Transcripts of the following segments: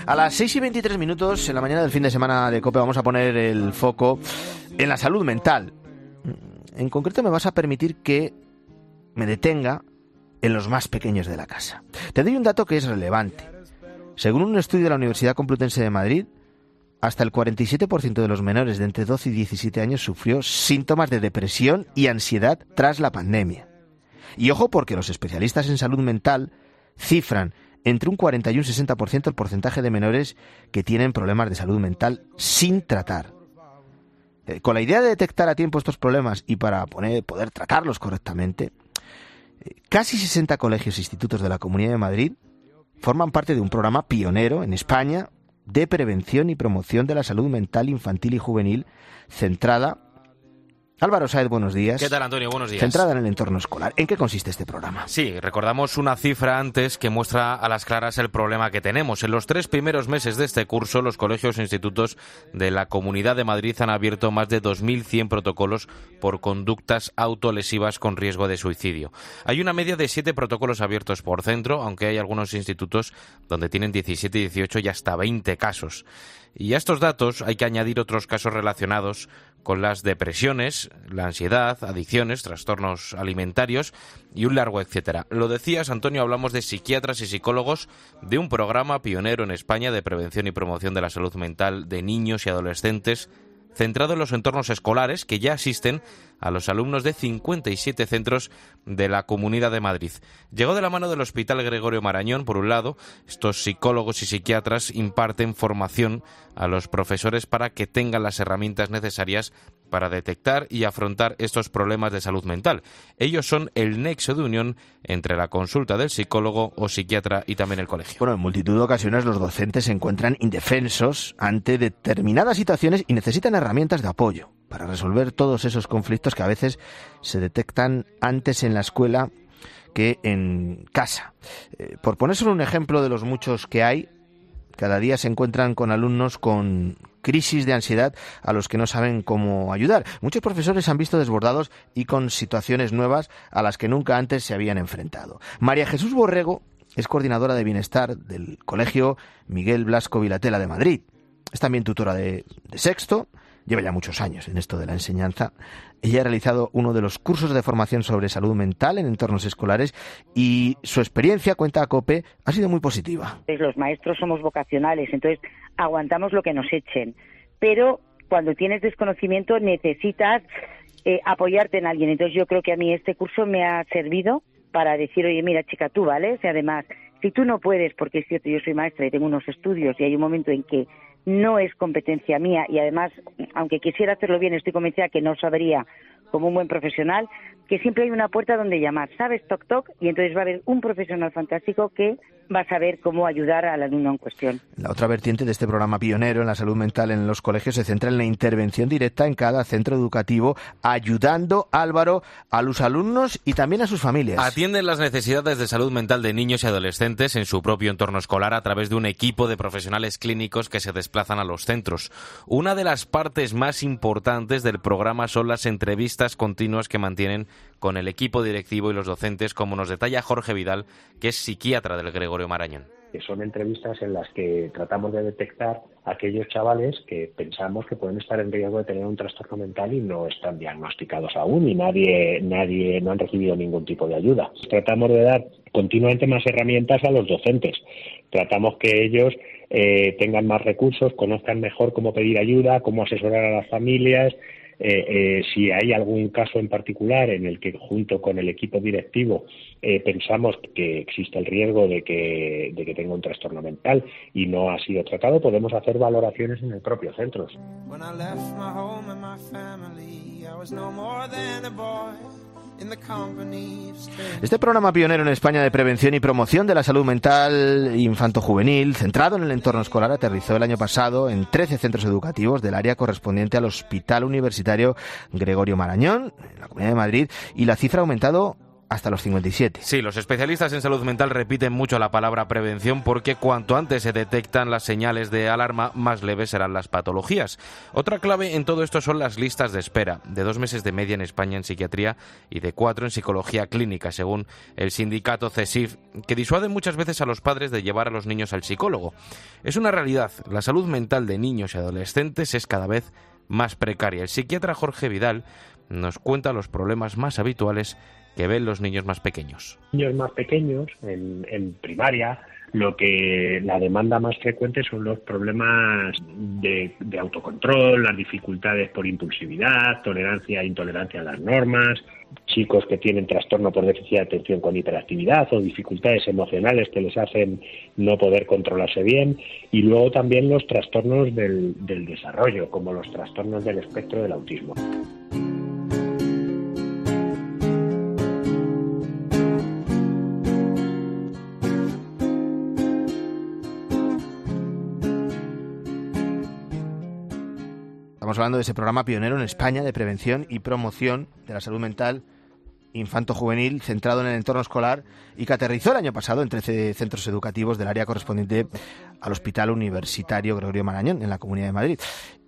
A las 6:23 en la mañana del fin de semana de COPE vamos a poner el foco en la salud mental. En concreto me vas a permitir que me detenga en los más pequeños de la casa. Te doy un dato que es relevante. Según un estudio de la Universidad Complutense de Madrid, hasta el 47% de los menores de entre 12 y 17 años sufrió síntomas de depresión y ansiedad tras la pandemia. Y ojo, porque los especialistas en salud mental cifran entre un 40 y un 60% el porcentaje de menores que tienen problemas de salud mental sin tratar. Con la idea de detectar a tiempo estos problemas y para poder tratarlos correctamente, casi 60 colegios e institutos de la Comunidad de Madrid forman parte de un programa pionero en España de prevención y promoción de la salud mental infantil y juvenil centrada... Álvaro Sáez, buenos días. ¿Qué tal, Antonio? Buenos días. Centrada en el entorno escolar. ¿En qué consiste este programa? Sí, recordamos una cifra antes que muestra a las claras el problema que tenemos. En los 3 primeros meses de este curso, los colegios e institutos de la Comunidad de Madrid han abierto más de 2.100 protocolos por conductas autolesivas con riesgo de suicidio. Hay una media de 7 protocolos abiertos por centro, aunque hay algunos institutos donde tienen 17, 18 y hasta 20 casos. Y a estos datos hay que añadir otros casos relacionados con las depresiones, la ansiedad, adicciones, trastornos alimentarios y un largo etcétera. Lo decías, Antonio, hablamos de psiquiatras y psicólogos de un programa pionero en España de prevención y promoción de la salud mental de niños y adolescentes, centrado en los entornos escolares que ya asisten a los alumnos de 57 centros de la Comunidad de Madrid. Llegó de la mano del Hospital Gregorio Marañón, por un lado. Estos psicólogos y psiquiatras imparten formación a los profesores para que tengan las herramientas necesarias para detectar y afrontar estos problemas de salud mental. Ellos son el nexo de unión entre la consulta del psicólogo o psiquiatra y también el colegio. Bueno, en multitud de ocasiones los docentes se encuentran indefensos ante determinadas situaciones y necesitan herramientas de apoyo para resolver todos esos conflictos que a veces se detectan antes en la escuela que en casa. Por poner solo un ejemplo de los muchos que hay, cada día se encuentran con alumnos con crisis de ansiedad a los que no saben cómo ayudar. Muchos profesores se han visto desbordados y con situaciones nuevas a las que nunca antes se habían enfrentado. María Jesús Borrego es coordinadora de bienestar del Colegio Miguel Blasco Vilatela de Madrid. Es también tutora de sexto. Lleva ya muchos años en esto de la enseñanza. Ella ha realizado uno de los cursos de formación sobre salud mental en entornos escolares y su experiencia, cuenta a COPE, ha sido muy positiva. Los maestros somos vocacionales, entonces aguantamos lo que nos echen. Pero cuando tienes desconocimiento necesitas apoyarte en alguien. Entonces yo creo que a mí este curso me ha servido para decir, oye, mira, chica, tú vales. Y además, si tú no puedes, porque es cierto, yo soy maestra y tengo unos estudios y hay un momento en que no es competencia mía y además, aunque quisiera hacerlo bien, estoy convencida que no sabría como un buen profesional, que siempre hay una puerta donde llamar, ¿sabes? Toc, toc, y entonces va a haber un profesional fantástico que va a saber cómo ayudar al alumno en cuestión. La otra vertiente de este programa pionero en la salud mental en los colegios se centra en la intervención directa en cada centro educativo, ayudando, Álvaro, a los alumnos y también a sus familias. Atienden las necesidades de salud mental de niños y adolescentes en su propio entorno escolar a través de un equipo de profesionales clínicos que se desplazan a los centros. Una de las partes más importantes del programa son las entrevistas continuas que mantienen con el equipo directivo y los docentes, como nos detalla Jorge Vidal, que es psiquiatra del Gregorio Marañón. Que son entrevistas en las que tratamos de detectar a aquellos chavales que pensamos que pueden estar en riesgo de tener un trastorno mental y no están diagnosticados aún y nadie no han recibido ningún tipo de ayuda. Tratamos de dar continuamente más herramientas a los docentes. Tratamos que ellos tengan más recursos, conozcan mejor cómo pedir ayuda, cómo asesorar a las familias. Si hay algún caso en particular en el que junto con el equipo directivo pensamos que existe el riesgo de que tenga un trastorno mental y no ha sido tratado, podemos hacer valoraciones en el propio centro. Este programa pionero en España de prevención y promoción de la salud mental infanto-juvenil, centrado en el entorno escolar, aterrizó el año pasado en 13 centros educativos del área correspondiente al Hospital Universitario Gregorio Marañón, en la Comunidad de Madrid, y la cifra ha aumentado hasta los 57. Sí, los especialistas en salud mental repiten mucho la palabra prevención porque cuanto antes se detectan las señales de alarma, más leves serán las patologías. Otra clave en todo esto son las listas de espera, de 2 meses de media en España en psiquiatría y de 4 en psicología clínica, según el sindicato CESIF, que disuade muchas veces a los padres de llevar a los niños al psicólogo. Es una realidad, la salud mental de niños y adolescentes es cada vez más precaria. El psiquiatra Jorge Vidal nos cuenta los problemas más habituales que ven los niños más pequeños. Niños más pequeños, en primaria, la demanda más frecuente son los problemas de autocontrol, las dificultades por impulsividad, tolerancia e intolerancia a las normas, chicos que tienen trastorno por déficit de atención con hiperactividad o dificultades emocionales que les hacen no poder controlarse bien, y luego también los trastornos del desarrollo, como los trastornos del espectro del autismo. Estamos hablando de ese programa pionero en España de prevención y promoción de la salud mental infanto-juvenil centrado en el entorno escolar y que aterrizó el año pasado en 13 centros educativos del área correspondiente al Hospital Universitario Gregorio Marañón en la Comunidad de Madrid.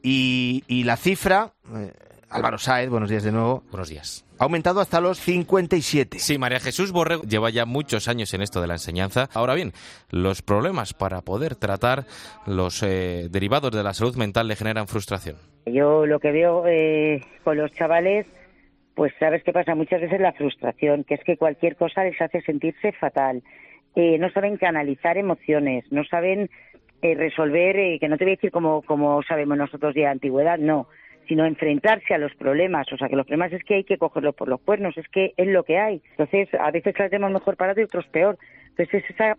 Y la cifra, Álvaro Sáez, buenos días de nuevo. Buenos días. Ha aumentado hasta los 57. Sí, María Jesús Borrego lleva ya muchos años en esto de la enseñanza. Ahora bien, los problemas para poder tratar los derivados de la salud mental le generan frustración. Yo lo que veo con los chavales, pues sabes qué pasa, muchas veces la frustración, que es que cualquier cosa les hace sentirse fatal. No saben canalizar emociones, no saben resolver, que no te voy a decir como sabemos nosotros de antigüedad, no, sino enfrentarse a los problemas. O sea, que los problemas es que hay que cogerlos por los cuernos, es que es lo que hay. Entonces, a veces las tenemos mejor parados y otros peor. Entonces, es esa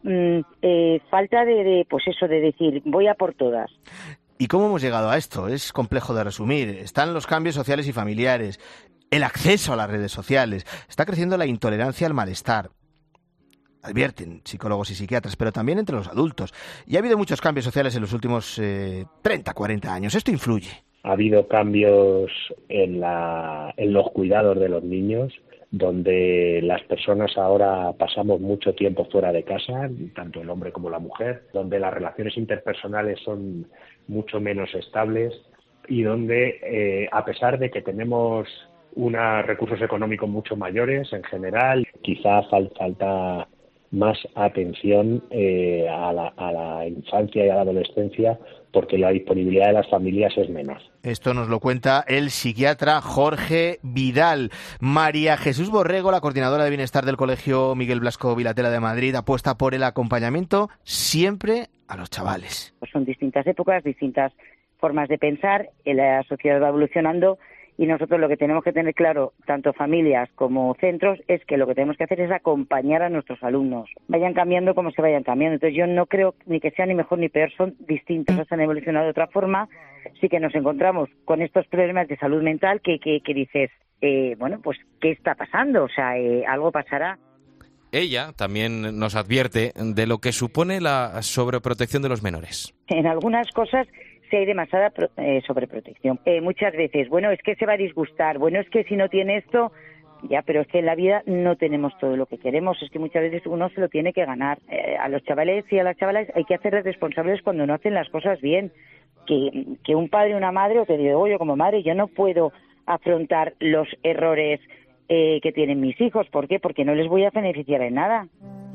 falta pues eso, de decir, voy a por todas. ¿Y cómo hemos llegado a esto? Es complejo de resumir. Están los cambios sociales y familiares, el acceso a las redes sociales, está creciendo la intolerancia al malestar. Advierten psicólogos y psiquiatras, pero también entre los adultos. Y ha habido muchos cambios sociales en los últimos 30, 40 años. Esto influye. Ha habido cambios en los cuidados de los niños, donde las personas ahora pasamos mucho tiempo fuera de casa, tanto el hombre como la mujer, donde las relaciones interpersonales son mucho menos estables y donde, a pesar de que tenemos unos recursos económicos mucho mayores en general, quizá falta más atención a la infancia y a la adolescencia, porque la disponibilidad de las familias es menor. Esto nos lo cuenta el psiquiatra Jorge Vidal. María Jesús Borrego, la coordinadora de bienestar del Colegio Miguel Blasco Vilatela de Madrid, apuesta por el acompañamiento siempre a los chavales. Son distintas épocas, distintas formas de pensar, la sociedad va evolucionando y nosotros lo que tenemos que tener claro, tanto familias como centros, es que lo que tenemos que hacer es acompañar a nuestros alumnos. Vayan cambiando como se vayan cambiando. Entonces yo no creo ni que sea ni mejor ni peor, son distintas, han evolucionado de otra forma. Sí que nos encontramos con estos problemas de salud mental que dices, bueno, pues ¿qué está pasando? O sea, algo pasará. Ella también nos advierte de lo que supone la sobreprotección de los menores. En algunas cosas sí hay demasiada sobreprotección. Muchas veces, bueno, es que se va a disgustar, bueno, es que si no tiene esto, ya, pero es que en la vida no tenemos todo lo que queremos, es que muchas veces uno se lo tiene que ganar. A los chavales y a las chavalas hay que hacerles responsables cuando no hacen las cosas bien. Que un padre o una madre, o te digo yo como madre, yo no puedo afrontar los errores que tienen mis hijos. ¿Por qué? Porque no les voy a beneficiar en nada.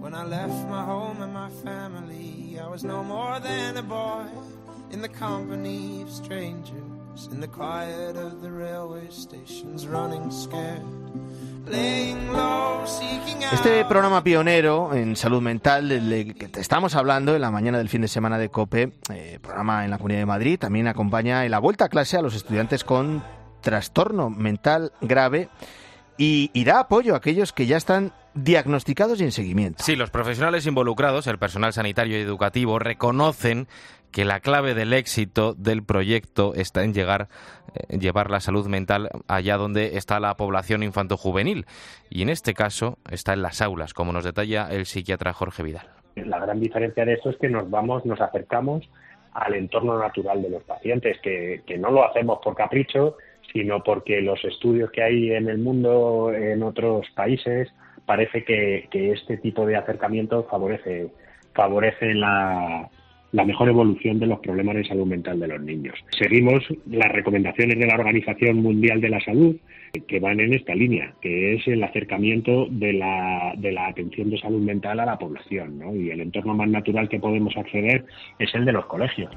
In the company of strangers, in the quiet of the railway stations, running scared, laying low, seeking out. Este programa pionero en salud mental del que te estamos hablando en la mañana del fin de semana de COPE, programa en la Comunidad de Madrid, también acompaña en la vuelta a clase a los estudiantes con trastorno mental grave y da apoyo a aquellos que ya están diagnosticados y en seguimiento. Sí, los profesionales involucrados, el personal sanitario y educativo, reconocen que la clave del éxito del proyecto está en llevar la salud mental allá donde está la población infanto-juvenil. Y en este caso está en las aulas, como nos detalla el psiquiatra Jorge Vidal. La gran diferencia de esto es que nos acercamos al entorno natural de los pacientes, que no lo hacemos por capricho, sino porque los estudios que hay en el mundo, en otros países, parece que este tipo de acercamiento favorece la mejor evolución de los problemas de salud mental de los niños. Seguimos las recomendaciones de la Organización Mundial de la Salud, que van en esta línea, que es el acercamiento de la atención de salud mental a la población, ¿no? Y el entorno más natural que podemos acceder es el de los colegios.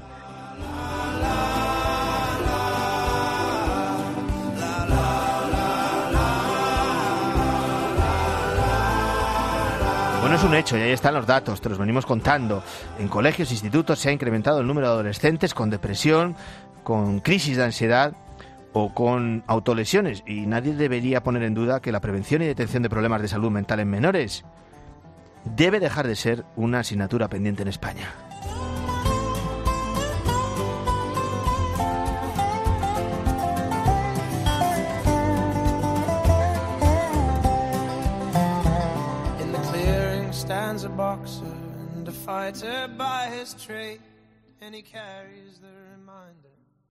Bueno, es un hecho y ahí están los datos, te los venimos contando. En colegios e institutos se ha incrementado el número de adolescentes con depresión, con crisis de ansiedad o con autolesiones, y nadie debería poner en duda que la prevención y detección de problemas de salud mental en menores debe dejar de ser una asignatura pendiente en España. Stands a boxer and a fighter by his trade, and he carries the reminder.